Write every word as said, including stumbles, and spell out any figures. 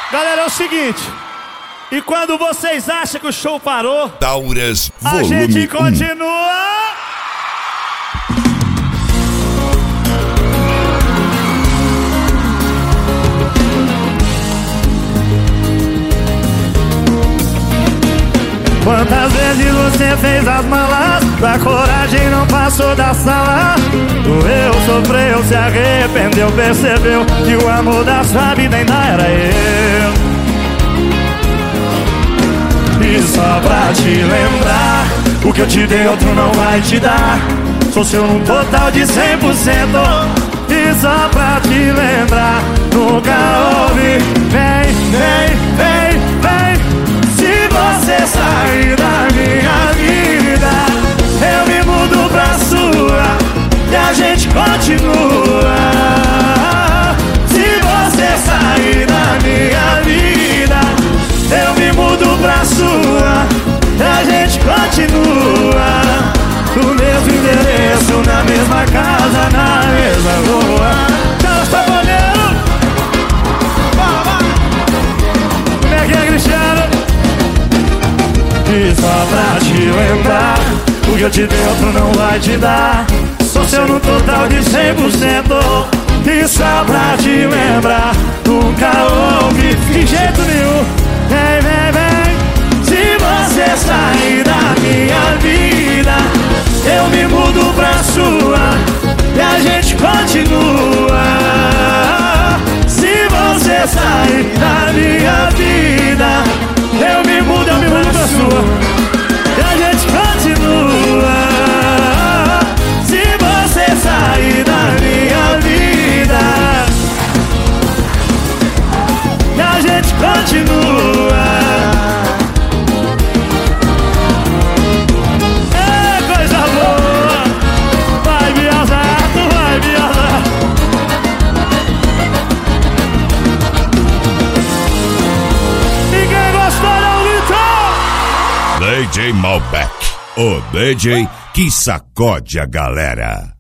Galera, é o seguinte. E quando vocês acham que o show parou, Tauras a Volume gente um. continua. Quantas vezes você fez as malas, da coragem não passou da sala. Doeu, sofreu, se arrependeu, percebeu que o amor da sua vida ainda era eu. E só pra te lembrar, o que eu te dei outro não vai te dar. Sou seu num total de cem por cento. E só pra te lembrar, nunca houve. Vem, vem, vem, vem. Se você sair da minha vida, eu me mudo pra sua e a gente continua. Se você sair da minha vida, eu me mudo pra sua e a gente continua. No mesmo endereço, na mesma casa, na mesma rua. Tchau, Saboneiro! Como é que é, Cristiano? E só pra te lembrar, o que eu te dei outro não vai te dar. Sou seu no total de cem por cento. E só pra te lembrar, nunca houve de jeito nenhum. Vem, vem, vem. Se você sair da minha vida, eu me mudo pra sua e a gente continua. Se você sair da minha vida, eu me mudo, eu me mudo pra sua e a gente continua. Se você sair da minha vida, e a gente continua. É coisa boa. Vai viajar, tu vai viajar. Ninguém gostou não, Vitor? D J Malbec, o D J que sacode a galera.